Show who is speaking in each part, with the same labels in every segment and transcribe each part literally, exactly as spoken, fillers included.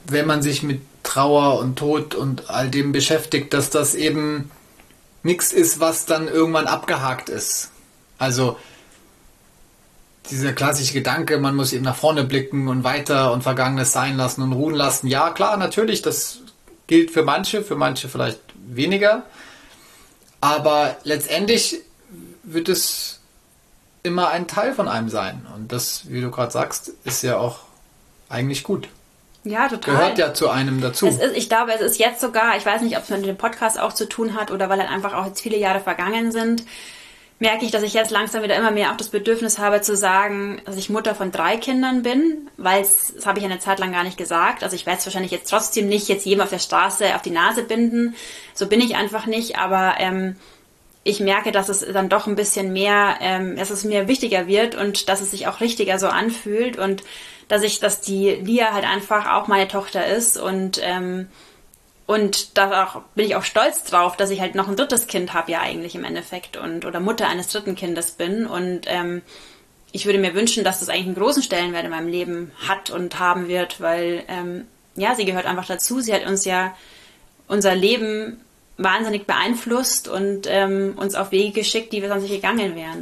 Speaker 1: wenn man sich mit Trauer und Tod und all dem beschäftigt, dass das eben nichts ist, was dann irgendwann abgehakt ist. Also dieser klassische Gedanke, man muss eben nach vorne blicken und weiter und Vergangenes sein lassen und ruhen lassen. Ja, klar, natürlich, das gilt für manche, für manche vielleicht weniger. Aber letztendlich wird es immer ein Teil von einem sein. Und das, wie du gerade sagst, ist ja auch eigentlich gut.
Speaker 2: Ja, total.
Speaker 1: Gehört ja zu einem dazu.
Speaker 2: Es ist, ich glaube, es ist jetzt sogar, ich weiß nicht, ob es mit dem Podcast auch zu tun hat oder weil halt einfach auch jetzt viele Jahre vergangen sind, merke ich, dass ich jetzt langsam wieder immer mehr auch das Bedürfnis habe zu sagen, dass ich Mutter von drei Kindern bin, weil es, das habe ich eine Zeit lang gar nicht gesagt. Also ich werde es wahrscheinlich jetzt trotzdem nicht jetzt jedem auf der Straße auf die Nase binden. So bin ich einfach nicht, aber ähm, ich merke, dass es dann doch ein bisschen mehr, ähm, dass es mir wichtiger wird und dass es sich auch richtiger so anfühlt und dass ich, dass die Lia halt einfach auch meine Tochter ist und ähm, und da auch, bin ich auch stolz drauf, dass ich halt noch ein drittes Kind habe ja eigentlich im Endeffekt und oder Mutter eines dritten Kindes bin und ähm, ich würde mir wünschen, dass das eigentlich einen großen Stellenwert in meinem Leben hat und haben wird, weil ähm, ja, sie gehört einfach dazu. Sie hat uns ja unser Leben wahnsinnig beeinflusst und ähm, uns auf Wege geschickt, die wir sonst nicht gegangen wären.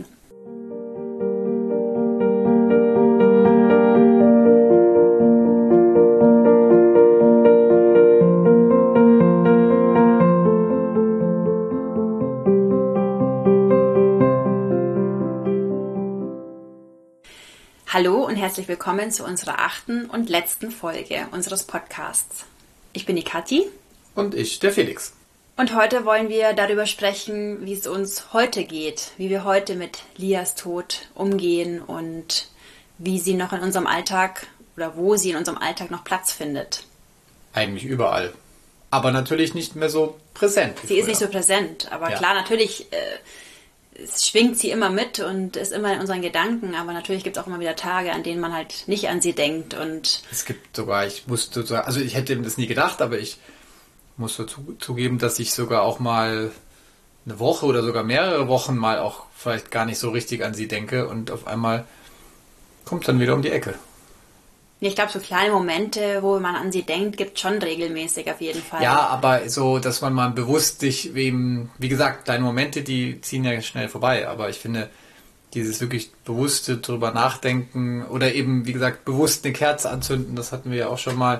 Speaker 2: Hallo und herzlich willkommen zu unserer achten und letzten Folge unseres Podcasts. Ich bin die Kathi.
Speaker 1: Und ich, der Felix.
Speaker 2: Und heute wollen wir darüber sprechen, wie es uns heute geht, wie wir heute mit Lias Tod umgehen und wie sie noch in unserem Alltag oder wo sie in unserem Alltag noch Platz findet.
Speaker 1: Eigentlich überall. Aber natürlich nicht mehr so präsent.
Speaker 2: Sie ist nicht so präsent, aber ja. Klar, natürlich äh, es schwingt sie immer mit und ist immer in unseren Gedanken, aber natürlich gibt es auch immer wieder Tage, an denen man halt nicht an sie denkt. Und
Speaker 1: es gibt sogar, ich musste sogar, also ich hätte das nie gedacht, aber ich muss dazu zugeben, dass ich sogar auch mal eine Woche oder sogar mehrere Wochen mal auch vielleicht gar nicht so richtig an sie denke und auf einmal kommt dann wieder um die Ecke.
Speaker 2: Ich glaube, so kleine Momente, wo man an sie denkt, gibt es schon regelmäßig auf jeden Fall.
Speaker 1: Ja, aber so, dass man mal bewusst sich, wie, wie gesagt, kleine Momente, die ziehen ja schnell vorbei. Aber ich finde, dieses wirklich bewusste drüber nachdenken oder eben, wie gesagt, bewusst eine Kerze anzünden, das hatten wir ja auch schon mal.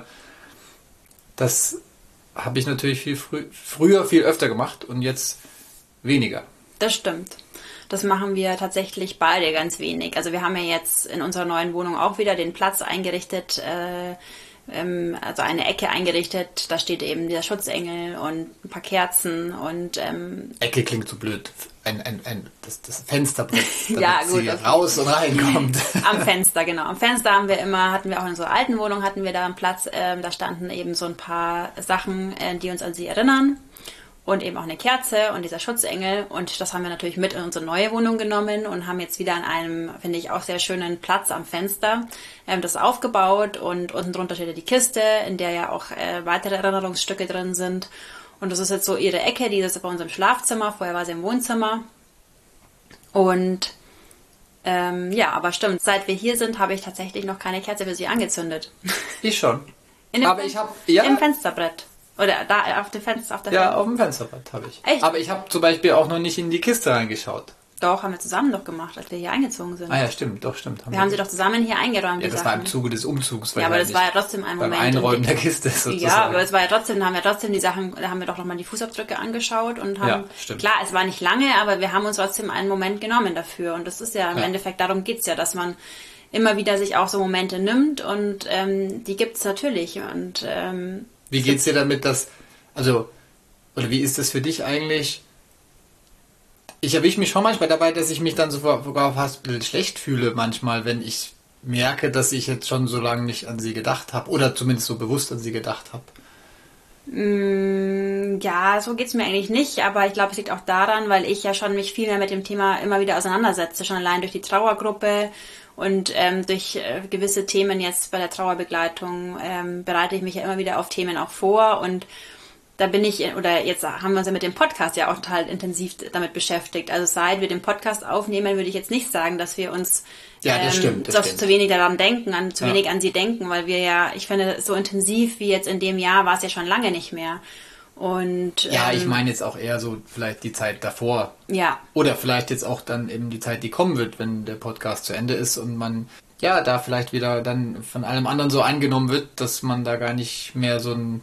Speaker 1: Das habe ich natürlich viel frü- früher viel öfter gemacht und jetzt weniger.
Speaker 2: Das stimmt. Das machen wir tatsächlich beide ganz wenig. Also wir haben ja jetzt in unserer neuen Wohnung auch wieder den Platz eingerichtet, äh, ähm, also eine Ecke eingerichtet. Da steht eben dieser Schutzengel und ein paar Kerzen und ähm,
Speaker 1: Ecke klingt so blöd. Ein, ein, ein, das, das Fensterbrett, damit
Speaker 2: ja, gut,
Speaker 1: sie raus und reinkommt.
Speaker 2: Am Fenster, genau. Am Fenster haben wir immer, hatten wir auch in unserer alten Wohnung, hatten wir da einen Platz, äh, da standen eben so ein paar Sachen, äh, die uns an sie erinnern. Und eben auch eine Kerze und dieser Schutzengel. Und das haben wir natürlich mit in unsere neue Wohnung genommen und haben jetzt wieder an einem, finde ich, auch sehr schönen Platz am Fenster ähm, das aufgebaut. Und unten drunter steht ja die Kiste, in der ja auch äh, weitere Erinnerungsstücke drin sind. Und das ist jetzt so ihre Ecke, die ist bei uns im Schlafzimmer. Vorher war sie im Wohnzimmer. Und ähm, ja, aber stimmt, seit wir hier sind, habe ich tatsächlich noch keine Kerze für sie angezündet.
Speaker 1: Ich schon.
Speaker 2: In dem
Speaker 1: aber
Speaker 2: Fen-
Speaker 1: ich habe ja
Speaker 2: im Fensterbrett. Oder da auf dem Fenster, auf der
Speaker 1: Ja,
Speaker 2: Fenster.
Speaker 1: auf dem Fensterbrett habe ich.
Speaker 2: Echt?
Speaker 1: Aber ich habe zum Beispiel auch noch nicht in die Kiste reingeschaut.
Speaker 2: Doch, haben wir zusammen doch gemacht, als wir hier eingezogen sind.
Speaker 1: Ah ja, stimmt, doch, stimmt.
Speaker 2: Haben wir haben sie doch zusammen hier eingeräumt.
Speaker 1: Ja,
Speaker 2: die
Speaker 1: das war
Speaker 2: Sachen.
Speaker 1: im Zuge des Umzugs.
Speaker 2: Ja, aber das war ja trotzdem ein
Speaker 1: beim
Speaker 2: Moment.
Speaker 1: Einräumen
Speaker 2: die,
Speaker 1: der Kiste sozusagen.
Speaker 2: Ja, aber es war ja trotzdem, da haben wir trotzdem die Sachen, da haben wir doch nochmal die Fußabdrücke angeschaut und haben,
Speaker 1: ja, stimmt.
Speaker 2: Klar, es war nicht lange, aber wir haben uns trotzdem einen Moment genommen dafür. Und das ist ja im ja. Endeffekt, darum geht's ja, dass man immer wieder sich auch so Momente nimmt und ähm, die gibt's natürlich. Und ähm,
Speaker 1: wie geht's dir damit, dass, also, oder wie ist das für dich eigentlich? Ich erwische mich schon manchmal dabei, dass ich mich dann sogar fast ein bisschen schlecht fühle manchmal, wenn ich merke, dass ich jetzt schon so lange nicht an sie gedacht habe oder zumindest so bewusst an sie gedacht habe.
Speaker 2: Mm, ja, so geht's mir eigentlich nicht, aber ich glaube, es liegt auch daran, weil ich ja schon mich viel mehr mit dem Thema immer wieder auseinandersetze, schon allein durch die Trauergruppe und ähm, durch äh, gewisse Themen jetzt bei der Trauerbegleitung ähm, bereite ich mich ja immer wieder auf Themen auch vor und da bin ich, oder jetzt haben wir uns ja mit dem Podcast ja auch total intensiv damit beschäftigt. Also seit wir den Podcast aufnehmen, würde ich jetzt nicht sagen, dass wir uns
Speaker 1: ja, das
Speaker 2: ähm,
Speaker 1: stimmt, das
Speaker 2: zu,
Speaker 1: stimmt.
Speaker 2: zu wenig daran denken, an, zu
Speaker 1: Ja.
Speaker 2: wenig an sie denken, weil wir ja, ich finde, so intensiv wie jetzt in dem Jahr war es ja schon lange nicht mehr. Und
Speaker 1: Ja,
Speaker 2: ähm,
Speaker 1: ich meine jetzt auch eher so vielleicht die Zeit davor.
Speaker 2: ja,
Speaker 1: Oder vielleicht jetzt auch dann eben die Zeit, die kommen wird, wenn der Podcast zu Ende ist und man ja da vielleicht wieder dann von allem anderen so eingenommen wird, dass man da gar nicht mehr so ein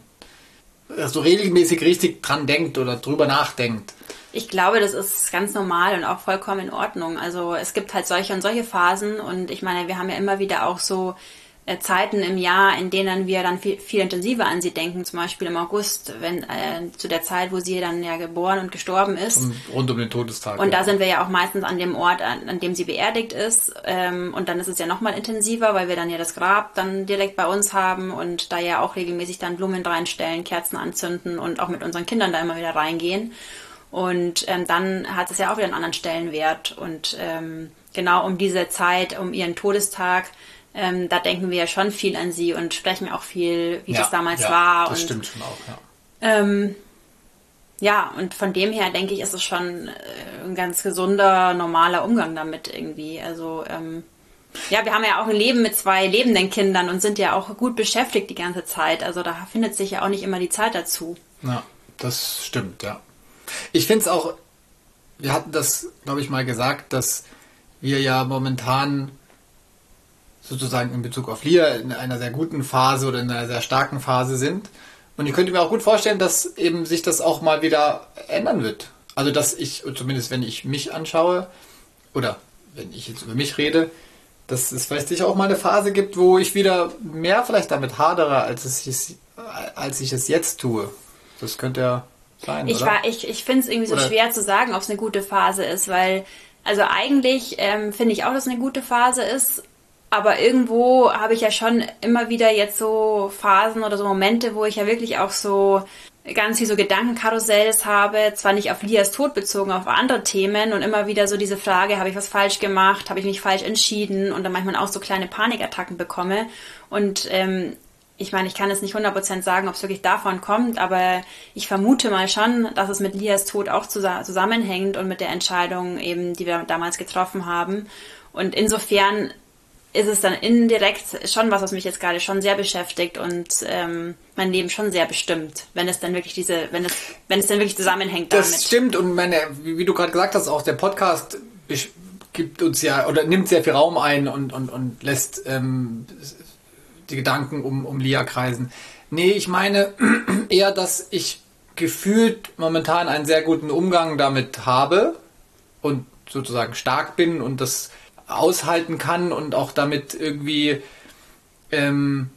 Speaker 1: so regelmäßig richtig dran denkt oder drüber nachdenkt.
Speaker 2: ich glaube, das ist ganz normal und auch vollkommen in Ordnung. Also es gibt halt solche und solche Phasen und ich meine, wir haben ja immer wieder auch so äh, Zeiten im Jahr, in denen wir dann viel, viel intensiver an sie denken. Zum Beispiel im August, wenn äh, zu der Zeit, wo sie dann ja geboren und gestorben ist.
Speaker 1: Und rund um den Todestag.
Speaker 2: Und
Speaker 1: ja.
Speaker 2: da sind wir ja auch meistens an dem Ort, an, an dem sie beerdigt ist. Ähm, und dann ist es ja nochmal intensiver, weil wir dann ja das Grab dann direkt bei uns haben und da ja auch regelmäßig dann Blumen reinstellen, Kerzen anzünden und auch mit unseren Kindern da immer wieder reingehen. Und ähm, dann hat es ja auch wieder einen anderen Stellenwert. Und ähm, genau um diese Zeit, um ihren Todestag, ähm, da denken wir ja schon viel an sie und sprechen auch viel, wie
Speaker 1: ja,
Speaker 2: das damals
Speaker 1: ja,
Speaker 2: war.
Speaker 1: Das
Speaker 2: und,
Speaker 1: stimmt schon auch, ja.
Speaker 2: Ähm, ja, und von dem her denke ich, ist es schon äh, ein ganz gesunder, normaler Umgang damit irgendwie. Also, ähm, ja, wir haben ja auch ein Leben mit zwei lebenden Kindern und sind ja auch gut beschäftigt die ganze Zeit. Also da findet sich ja auch nicht immer die Zeit dazu.
Speaker 1: Ja, das stimmt, ja. Ich finde es auch, wir hatten das, glaube ich, mal gesagt, dass wir ja momentan sozusagen in Bezug auf Lia in einer sehr guten Phase oder in einer sehr starken Phase sind. Und ich könnte mir auch gut vorstellen, dass eben sich das auch mal wieder ändern wird. Also dass ich, zumindest wenn ich mich anschaue, oder wenn ich jetzt über mich rede, dass es vielleicht sicher auch mal eine Phase gibt, wo ich wieder mehr vielleicht damit hadere, als, es, als ich es jetzt tue. Das könnte ja sein,
Speaker 2: Ich,
Speaker 1: oder?
Speaker 2: war- ich, ich finde es irgendwie so
Speaker 1: Oder-
Speaker 2: schwer zu sagen, ob es eine gute Phase ist, weil, also eigentlich ähm, finde ich auch, dass es eine gute Phase ist, aber irgendwo habe ich ja schon immer wieder jetzt so Phasen oder so Momente, wo ich ja wirklich auch so ganz viel so Gedankenkarussells habe, zwar nicht auf Lias Tod bezogen, auf andere Themen und immer wieder so diese Frage, habe ich was falsch gemacht, habe ich mich falsch entschieden und dann manchmal auch so kleine Panikattacken bekomme und ähm, ich meine, ich kann jetzt nicht hundert Prozent sagen, ob es wirklich davon kommt, aber ich vermute mal schon, dass es mit Lias Tod auch zusa- zusammenhängt und mit der Entscheidung eben, die wir damals getroffen haben. Und insofern ist es dann indirekt schon was, was mich jetzt gerade schon sehr beschäftigt und ähm, mein Leben schon sehr bestimmt, wenn es dann wirklich diese, wenn es, wenn es dann wirklich zusammenhängt
Speaker 1: Das
Speaker 2: damit.
Speaker 1: stimmt und meine, wie, wie du gerade gesagt hast, auch der Podcast besch- gibt uns ja oder nimmt sehr viel Raum ein und, und, und lässt ähm, die Gedanken um, um Lia kreisen. Nee, ich meine eher, dass ich gefühlt momentan einen sehr guten Umgang damit habe und sozusagen stark bin und das aushalten kann und auch damit irgendwie ähm,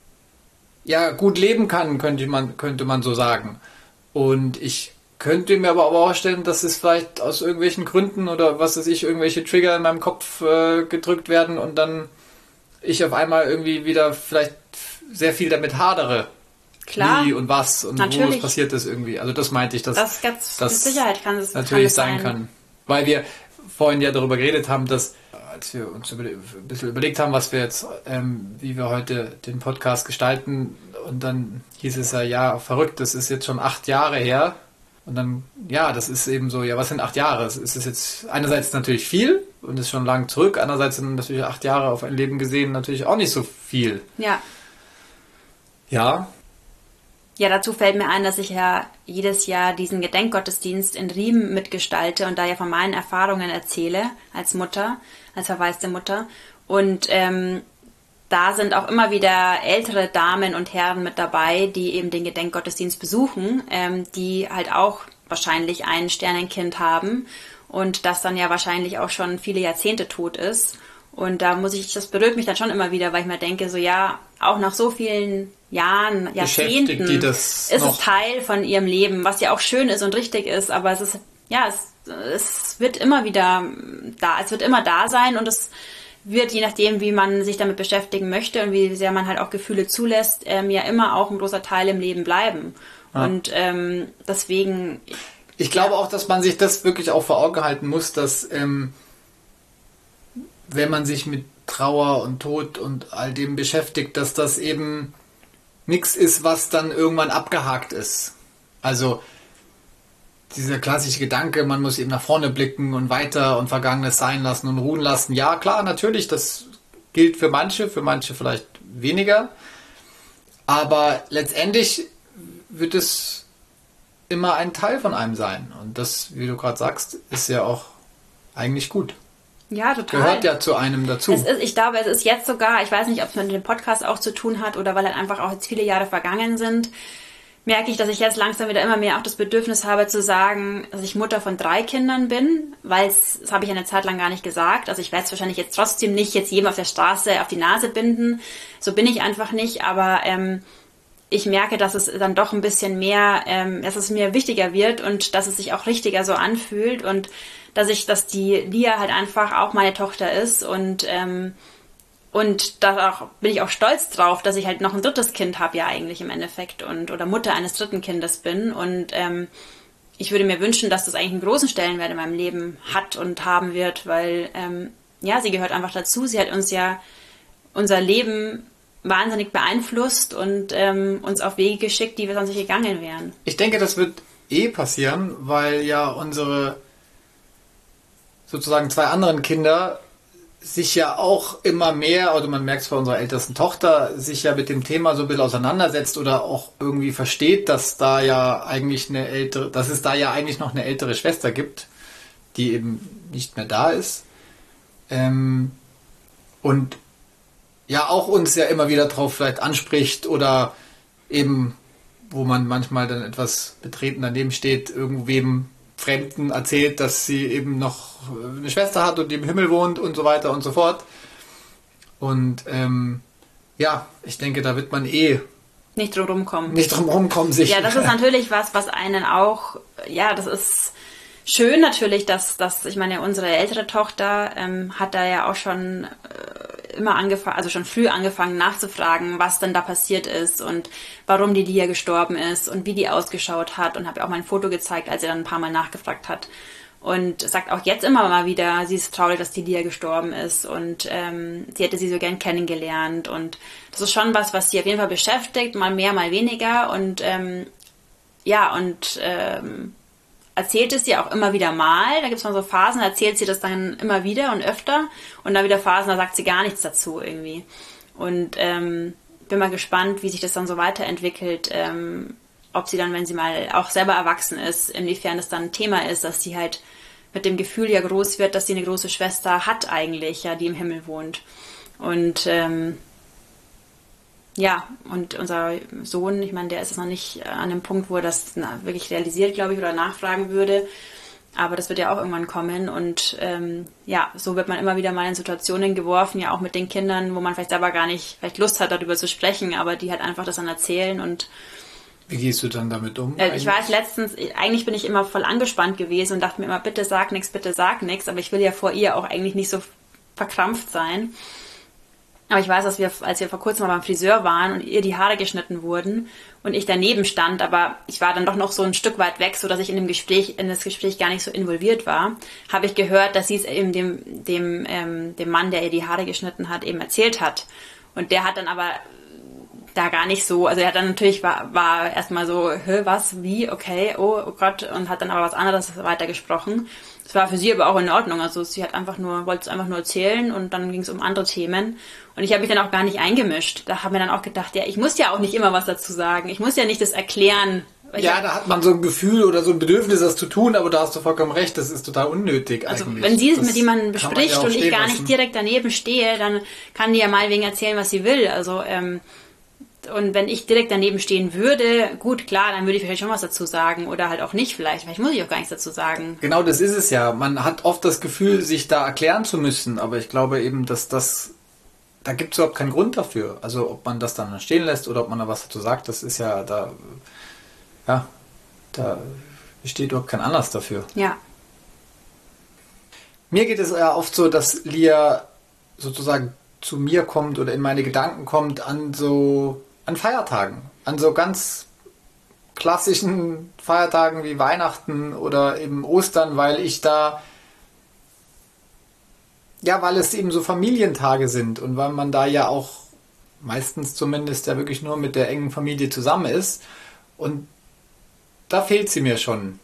Speaker 1: ja gut leben kann, könnte man, könnte man so sagen. Und ich könnte mir aber auch vorstellen, dass es vielleicht aus irgendwelchen Gründen oder was weiß ich, irgendwelche Trigger in meinem Kopf äh, gedrückt werden und dann ich auf einmal irgendwie wieder vielleicht sehr viel damit hadere.
Speaker 2: Klar,
Speaker 1: wie und was und wo
Speaker 2: natürlich.
Speaker 1: es passiert ist irgendwie. Also das meinte ich, dass
Speaker 2: Das ganz
Speaker 1: das
Speaker 2: mit Sicherheit kann es
Speaker 1: natürlich
Speaker 2: kann es
Speaker 1: sein kann. Weil wir vorhin ja darüber geredet haben, dass als wir uns über, ein bisschen überlegt haben, was wir jetzt, ähm, wie wir heute den Podcast gestalten und dann hieß es ja, ja, verrückt, das ist jetzt schon acht Jahre her. Und dann, ja, das ist eben so, ja, was sind acht Jahre? Es ist jetzt einerseits natürlich viel und ist schon lang zurück, andererseits sind natürlich acht Jahre auf ein Leben gesehen natürlich auch nicht so viel.
Speaker 2: Ja.
Speaker 1: Ja.
Speaker 2: Ja, dazu fällt mir ein, dass ich ja jedes Jahr diesen Gedenkgottesdienst in Riem mitgestalte und da ja von meinen Erfahrungen erzähle als Mutter, als verwaiste Mutter. Und ähm, da sind auch immer wieder ältere Damen und Herren mit dabei, die eben den Gedenkgottesdienst besuchen, ähm, die halt auch wahrscheinlich ein Sternenkind haben und das dann ja wahrscheinlich auch schon viele Jahrzehnte tot ist. Und da muss ich, das berührt mich dann schon immer wieder, weil ich mir denke, so ja, auch nach so vielen Jahren, Jahrzehnten
Speaker 1: die das
Speaker 2: ist
Speaker 1: noch
Speaker 2: es Teil von ihrem Leben, was ja auch schön ist und richtig ist, aber es ist, ja, es, es wird immer wieder da, es wird immer da sein und es wird, je nachdem, wie man sich damit beschäftigen möchte und wie sehr man halt auch Gefühle zulässt, ähm, ja immer auch ein großer Teil im Leben bleiben.
Speaker 1: Ja.
Speaker 2: Und ähm, deswegen...
Speaker 1: Ich glaube auch, dass man sich das wirklich auch vor Augen halten muss, dass ähm, wenn man sich mit Trauer und Tod und all dem beschäftigt, dass das eben nichts ist, was dann irgendwann abgehakt ist. Also dieser klassische Gedanke, man muss eben nach vorne blicken und weiter und Vergangenes sein lassen und ruhen lassen. Ja, klar, natürlich, das gilt für manche, für manche vielleicht weniger. Aber letztendlich wird es immer ein Teil von einem sein. Und das, wie du gerade sagst, ist ja auch eigentlich gut.
Speaker 2: Ja, total.
Speaker 1: Gehört ja zu einem dazu.
Speaker 2: Es ist, ich glaube, es ist jetzt sogar, ich weiß nicht, ob es mit dem Podcast auch zu tun hat oder weil halt einfach auch jetzt viele Jahre vergangen sind, merke ich, dass ich jetzt langsam wieder immer mehr auch das Bedürfnis habe zu sagen, dass ich Mutter von drei Kindern bin, weil es, das habe ich eine Zeit lang gar nicht gesagt. Also ich werde es wahrscheinlich jetzt trotzdem nicht jetzt jedem auf der Straße auf die Nase binden. So bin ich einfach nicht, aber ähm, ich merke, dass es dann doch ein bisschen mehr, ähm, dass es mir wichtiger wird und dass es sich auch richtiger so anfühlt und dass ich, dass die Lia halt einfach auch meine Tochter ist und ähm, und da auch, bin ich auch stolz drauf, dass ich halt noch ein drittes Kind habe ja eigentlich im Endeffekt und oder Mutter eines dritten Kindes bin und ähm, ich würde mir wünschen, dass das eigentlich einen großen Stellenwert in meinem Leben hat und haben wird, weil ähm, ja, sie gehört einfach dazu. Sie hat uns ja unser Leben wahnsinnig beeinflusst und ähm, uns auf Wege geschickt, die wir sonst nicht gegangen wären.
Speaker 1: Ich denke, das wird eh passieren, weil ja unsere sozusagen zwei anderen Kinder sich ja auch immer mehr, oder man merkt es bei unserer ältesten Tochter, sich ja mit dem Thema so ein bisschen auseinandersetzt oder auch irgendwie versteht, dass da ja eigentlich eine ältere, dass es da ja eigentlich noch eine ältere Schwester gibt, die eben nicht mehr da ist. Ähm, und ja auch uns ja immer wieder drauf vielleicht anspricht oder eben, wo man manchmal dann etwas betreten daneben steht, irgendwem Fremden erzählt, dass sie eben noch eine Schwester hat und die im Himmel wohnt und so weiter und so fort. Und ähm, ja, ich denke, da wird man eh
Speaker 2: nicht drum rumkommen.
Speaker 1: Nicht drum rumkommen, sicher.
Speaker 2: Ja, das ist natürlich was, was einen auch, ja, das ist schön natürlich, dass, dass ich meine, unsere ältere Tochter ähm, hat da ja auch schon äh, immer angefangen, also schon früh angefangen nachzufragen, was denn da passiert ist und warum die Lia gestorben ist und wie die ausgeschaut hat und habe ihr auch mal ein Foto gezeigt, als sie dann ein paar Mal nachgefragt hat. Und sagt auch jetzt immer mal wieder, sie ist traurig, dass die Lia gestorben ist und ähm, sie hätte sie so gern kennengelernt und das ist schon was, was sie auf jeden Fall beschäftigt, mal mehr, mal weniger und ähm, ja, und ähm, erzählt es ihr auch immer wieder mal, da gibt es mal so Phasen, da erzählt sie das dann immer wieder und öfter und dann wieder Phasen, da sagt sie gar nichts dazu irgendwie und ähm, bin mal gespannt, wie sich das dann so weiterentwickelt, ähm, ob sie dann, wenn sie mal auch selber erwachsen ist, inwiefern das dann ein Thema ist, dass sie halt mit dem Gefühl ja groß wird, dass sie eine große Schwester hat eigentlich, ja, die im Himmel wohnt. Und ähm, ja, und unser Sohn, ich meine, der ist jetzt noch nicht an dem Punkt, wo er das na, wirklich realisiert, glaube ich, oder nachfragen würde. Aber das wird ja auch irgendwann kommen. Und ähm, ja, so wird man immer wieder mal in Situationen geworfen, ja auch mit den Kindern, wo man vielleicht selber gar nicht vielleicht Lust hat, darüber zu sprechen, aber die halt einfach das dann erzählen und
Speaker 1: wie gehst du dann damit um?
Speaker 2: Äh, ich weiß letztens, eigentlich bin ich immer voll angespannt gewesen und dachte mir immer, bitte sag nichts, bitte sag nichts. Aber ich will ja vor ihr auch eigentlich nicht so verkrampft sein. Aber ich weiß, dass wir, als wir vor kurzem mal beim Friseur waren und ihr die Haare geschnitten wurden und ich daneben stand, aber ich war dann doch noch so ein Stück weit weg, so dass ich in dem Gespräch, in das Gespräch gar nicht so involviert war, habe ich gehört, dass sie es eben dem, dem, ähm, dem Mann, der ihr die Haare geschnitten hat, eben erzählt hat. Und der hat dann aber da gar nicht so, also er hat dann natürlich war, war erstmal so, hä, was, wie, okay, oh, oh Gott, und hat dann aber was anderes weitergesprochen. Das war für sie aber auch in Ordnung, also sie hat einfach nur, wollte es einfach nur erzählen und dann ging es um andere Themen und ich habe mich dann auch gar nicht eingemischt. Da haben wir dann auch gedacht, ja, ich muss ja auch nicht immer was dazu sagen, ich muss ja nicht das erklären.
Speaker 1: Ja, da hat man so ein Gefühl oder so ein Bedürfnis, das zu tun, aber da hast du vollkommen recht, das ist total unnötig
Speaker 2: also
Speaker 1: eigentlich.
Speaker 2: Wenn sie es
Speaker 1: das
Speaker 2: mit jemandem bespricht
Speaker 1: ja
Speaker 2: und ich gar
Speaker 1: lassen.
Speaker 2: nicht direkt daneben stehe, dann kann die ja mal wegen erzählen, was sie will, also ähm, und wenn ich direkt daneben stehen würde, gut, klar, dann würde ich vielleicht schon was dazu sagen oder halt auch nicht vielleicht. Vielleicht muss ich auch gar nichts dazu sagen.
Speaker 1: Genau, das ist es ja. Man hat oft das Gefühl, sich da erklären zu müssen, aber ich glaube eben, dass das, da gibt es überhaupt keinen Grund dafür. Also ob man das dann stehen lässt oder ob man da was dazu sagt, das ist ja da, ja, da besteht überhaupt kein Anlass dafür.
Speaker 2: Ja.
Speaker 1: Mir geht es ja oft so, dass Lia sozusagen zu mir kommt oder in meine Gedanken kommt an so an Feiertagen, an so ganz klassischen Feiertagen wie Weihnachten oder eben Ostern, weil ich da, ja, weil es eben so Familientage sind und weil man da ja auch meistens zumindest ja wirklich nur mit der engen Familie zusammen ist und da fehlt sie mir schon.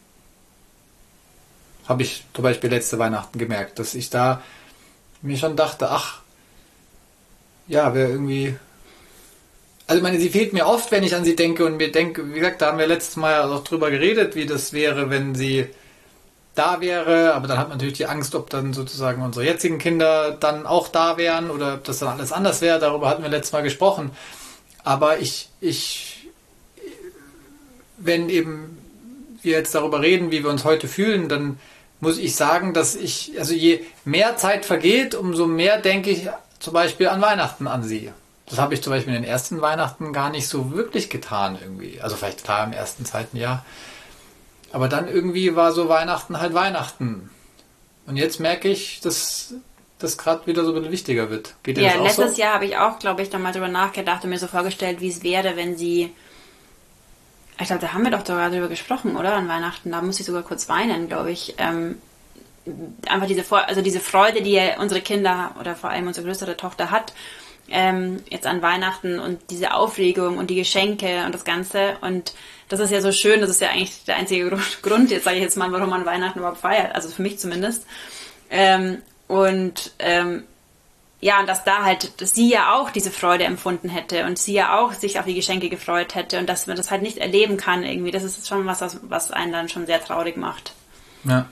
Speaker 1: Habe ich zum Beispiel letzte Weihnachten gemerkt, dass ich da mir schon dachte, ach, ja, wäre irgendwie... Also ich meine, sie fehlt mir oft, wenn ich an sie denke und mir denke, wie gesagt, da haben wir letztes Mal auch drüber geredet, wie das wäre, wenn sie da wäre, aber dann hat man natürlich die Angst, ob dann sozusagen unsere jetzigen Kinder dann auch da wären oder ob das dann alles anders wäre, darüber hatten wir letztes Mal gesprochen. Aber ich, ich, wenn eben wir jetzt darüber reden, wie wir uns heute fühlen, dann muss ich sagen, dass ich, also je mehr Zeit vergeht, umso mehr denke ich zum Beispiel an Weihnachten an sie. Das habe ich zum Beispiel in den ersten Weihnachten gar nicht so wirklich getan irgendwie. Also vielleicht klar im ersten, zweiten Jahr. Aber dann irgendwie war so Weihnachten halt Weihnachten. Und jetzt merke ich, dass das gerade wieder so ein bisschen wichtiger wird. Geht dir
Speaker 2: ja,
Speaker 1: das auch
Speaker 2: letztes
Speaker 1: so?
Speaker 2: Jahr habe ich auch, glaube ich, dann mal drüber nachgedacht und mir so vorgestellt, wie es wäre, wenn sie... Ich glaube, da haben wir doch sogar drüber gesprochen, oder? An Weihnachten. Da muss ich sogar kurz weinen, glaube ich. Ähm, einfach diese, Vor- also diese Freude, die unsere Kinder oder vor allem unsere größere Tochter hat, ähm, jetzt an Weihnachten und diese Aufregung und die Geschenke und das Ganze. Und das ist ja so schön, das ist ja eigentlich der einzige Grund, jetzt sage ich jetzt mal, warum man Weihnachten überhaupt feiert. Also für mich zumindest. Ähm, und ähm, ja, und dass da halt, dass sie ja auch diese Freude empfunden hätte und sie ja auch sich auf die Geschenke gefreut hätte und dass man das halt nicht erleben kann irgendwie. Das ist schon was, was einen dann schon sehr traurig macht.
Speaker 1: Ja.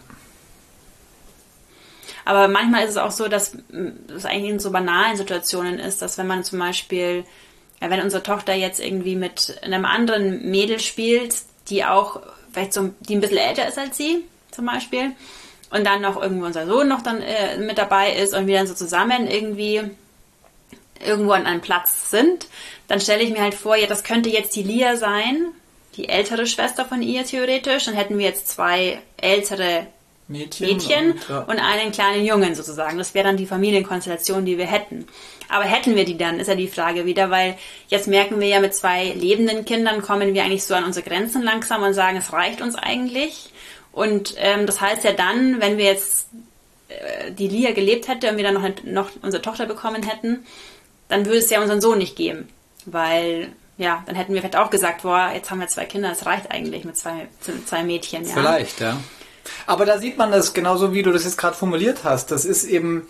Speaker 2: Aber manchmal ist es auch so, dass es eigentlich in so banalen Situationen ist, dass wenn man zum Beispiel, ja, wenn unsere Tochter jetzt irgendwie mit einem anderen Mädel spielt, die auch vielleicht so, die ein bisschen älter ist als sie zum Beispiel, und dann noch irgendwo unser Sohn noch dann äh, mit dabei ist und wir dann so zusammen irgendwie irgendwo an einem Platz sind, dann stelle ich mir halt vor, ja, das könnte jetzt die Lia sein, die ältere Schwester von ihr theoretisch, dann hätten wir jetzt zwei ältere Mädchen, Mädchen und, ja. und einen kleinen Jungen sozusagen. Das wäre dann die Familienkonstellation, die wir hätten. Aber hätten wir die dann, ist ja die Frage wieder, weil jetzt merken wir ja, mit zwei lebenden Kindern kommen wir eigentlich so an unsere Grenzen langsam und sagen, es reicht uns eigentlich. Und ähm, das heißt ja dann, wenn wir jetzt äh, die Lia gelebt hätte und wir dann noch, noch unsere Tochter bekommen hätten, dann würde es ja unseren Sohn nicht geben. Weil, ja, dann hätten wir vielleicht auch gesagt, boah, jetzt haben wir zwei Kinder, es reicht eigentlich mit zwei, mit zwei Mädchen. Ja.
Speaker 1: Vielleicht, ja. Aber da sieht man das genauso, wie du das jetzt gerade formuliert hast. Das ist eben,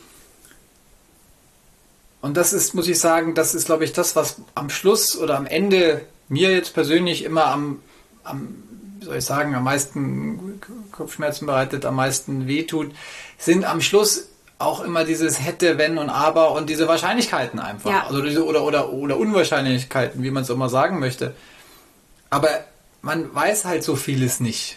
Speaker 1: und das ist, muss ich sagen, das ist, glaube ich, das, was am Schluss oder am Ende mir jetzt persönlich immer am, am wie soll ich sagen, am meisten Kopfschmerzen bereitet, am meisten wehtut, sind am Schluss auch immer dieses Hätte, Wenn und Aber und diese Wahrscheinlichkeiten einfach. Ja. Also diese, oder, oder, oder Unwahrscheinlichkeiten, wie man es auch mal sagen möchte. Aber man weiß halt so vieles nicht.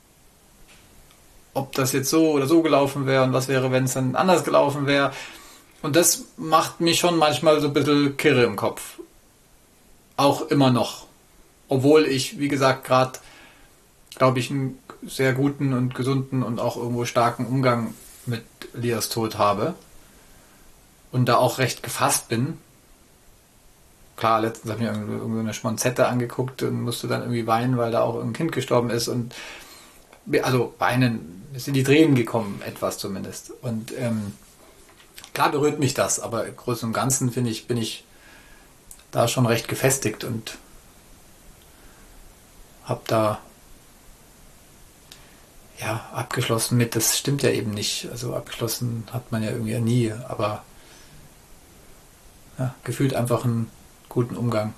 Speaker 1: Ob das jetzt so oder so gelaufen wäre und was wäre, wenn es dann anders gelaufen wäre. Und das macht mich schon manchmal so ein bisschen kirre im Kopf. Auch immer noch. Obwohl ich, wie gesagt, gerade, glaube ich, einen sehr guten und gesunden und auch irgendwo starken Umgang mit Lias Tod habe. Und da auch recht gefasst bin. Klar, letztens habe ich mir irgendwie eine Schmonzette angeguckt und musste dann irgendwie weinen, weil da auch ein Kind gestorben ist. Und also weinen, sind die Tränen gekommen, etwas zumindest. Und ähm, klar berührt mich das, aber im Großen und Ganzen finde ich, bin ich da schon recht gefestigt und habe da ja abgeschlossen mit, das stimmt ja eben nicht. Also abgeschlossen hat man ja irgendwie nie, aber ja, gefühlt einfach einen guten Umgang.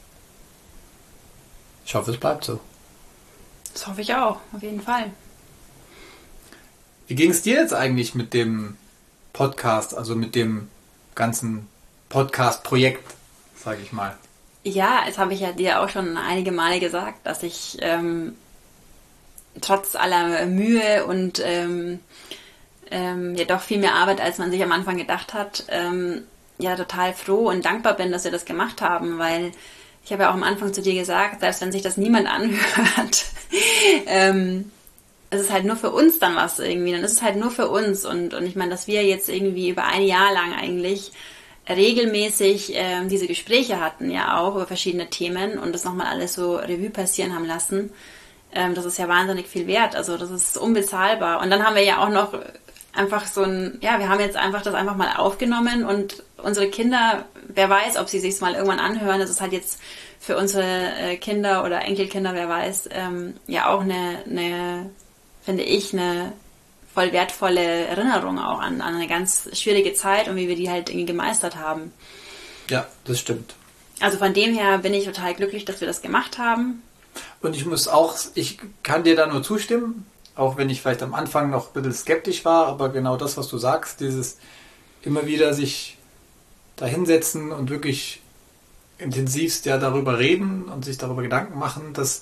Speaker 1: Ich hoffe, es bleibt so.
Speaker 2: Das hoffe ich auch, auf jeden Fall.
Speaker 1: Wie ging es dir jetzt eigentlich mit dem Podcast, also mit dem ganzen Podcast-Projekt, sage ich mal?
Speaker 2: Ja, das habe ich ja dir auch schon einige Male gesagt, dass ich ähm, trotz aller Mühe und ähm, ähm, ja doch viel mehr Arbeit, als man sich am Anfang gedacht hat, ähm, ja total froh und dankbar bin, dass wir das gemacht haben, weil ich habe ja auch am Anfang zu dir gesagt, selbst wenn sich das niemand anhört, ähm, es ist halt nur für uns dann was irgendwie, dann ist es halt nur für uns und, und ich meine, dass wir jetzt irgendwie über ein Jahr lang eigentlich regelmäßig ähm, diese Gespräche hatten, ja auch über verschiedene Themen und das nochmal alles so Revue passieren haben lassen, ähm, das ist ja wahnsinnig viel wert, also das ist unbezahlbar und dann haben wir ja auch noch einfach so ein, ja, wir haben jetzt einfach das einfach mal aufgenommen und unsere Kinder, wer weiß, ob sie sich mal irgendwann anhören, das ist halt jetzt für unsere äh, Kinder oder Enkelkinder, wer weiß, ähm, ja auch eine, eine, finde ich, eine voll wertvolle Erinnerung auch an, an eine ganz schwierige Zeit und wie wir die halt irgendwie gemeistert haben.
Speaker 1: Ja, das stimmt.
Speaker 2: Also von dem her bin ich total glücklich, dass wir das gemacht haben.
Speaker 1: Und ich muss auch, ich kann dir da nur zustimmen, auch wenn ich vielleicht am Anfang noch ein bisschen skeptisch war, aber genau das, was du sagst, dieses immer wieder sich da hinsetzen und wirklich intensivst ja darüber reden und sich darüber Gedanken machen, das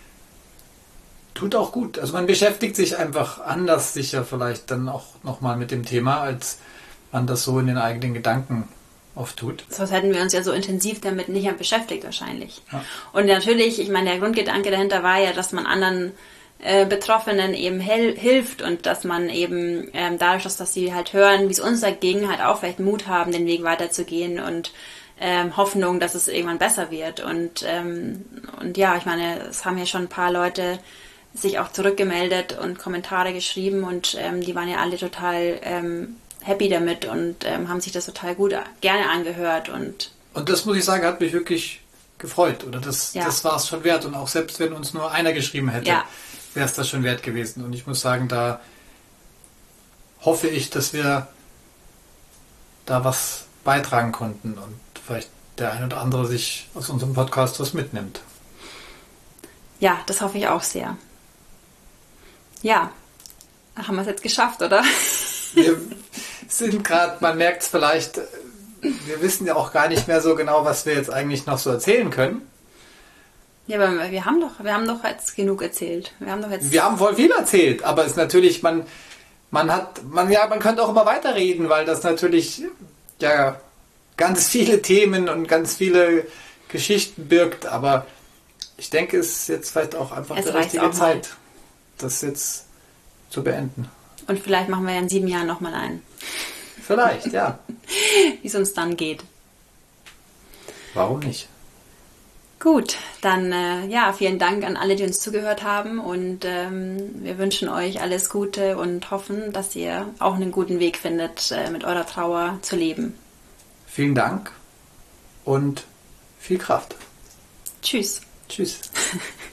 Speaker 1: tut auch gut. Also man beschäftigt sich einfach anders sicher vielleicht dann auch nochmal mit dem Thema, als man das so in den eigenen Gedanken oft tut.
Speaker 2: Sonst hätten wir uns ja so intensiv damit nicht beschäftigt wahrscheinlich.
Speaker 1: Ja.
Speaker 2: Und natürlich, ich meine, der Grundgedanke dahinter war ja, dass man anderen äh, Betroffenen eben hel- hilft und dass man eben ähm, dadurch, dass, dass sie halt hören, wie es uns dagegen, halt auch vielleicht Mut haben, den Weg weiterzugehen und ähm, Hoffnung, dass es irgendwann besser wird. Und, ähm, und ja, ich meine, es haben ja schon ein paar Leute sich auch zurückgemeldet und Kommentare geschrieben und ähm, die waren ja alle total ähm, happy damit und ähm, haben sich das total gut gerne angehört. Und,
Speaker 1: und das muss ich sagen, hat mich wirklich gefreut. Oder das,
Speaker 2: ja.
Speaker 1: das war es schon wert. Und auch selbst wenn uns nur einer geschrieben hätte,
Speaker 2: ja.
Speaker 1: wäre es das schon wert gewesen. Und ich muss sagen, da hoffe ich, dass wir da was beitragen konnten und vielleicht der ein oder andere sich aus unserem Podcast was mitnimmt.
Speaker 2: Ja, das hoffe ich auch sehr. Ja, haben wir es jetzt geschafft, oder?
Speaker 1: Wir sind gerade, man merkt es vielleicht, wir wissen ja auch gar nicht mehr so genau, was wir jetzt eigentlich noch so erzählen können.
Speaker 2: Ja, aber wir haben doch, wir haben doch jetzt genug erzählt. Wir haben doch jetzt.
Speaker 1: Wir haben voll viel erzählt, aber es ist natürlich, man, man hat, man ja, man könnte auch immer weiterreden, weil das natürlich ja ganz viele Themen und ganz viele Geschichten birgt, aber ich denke, es ist jetzt vielleicht auch einfach
Speaker 2: Es
Speaker 1: die
Speaker 2: reicht
Speaker 1: richtige
Speaker 2: auch mal.
Speaker 1: Zeit, das jetzt zu beenden.
Speaker 2: Und vielleicht machen wir ja in sieben Jahren nochmal einen.
Speaker 1: Vielleicht, ja.
Speaker 2: Wie es uns dann geht.
Speaker 1: Warum nicht?
Speaker 2: Gut, dann äh, ja, vielen Dank an alle, die uns zugehört haben und ähm, wir wünschen euch alles Gute und hoffen, dass ihr auch einen guten Weg findet, äh, mit eurer Trauer zu leben.
Speaker 1: Vielen Dank und viel Kraft.
Speaker 2: Tschüss.
Speaker 1: Tschüss.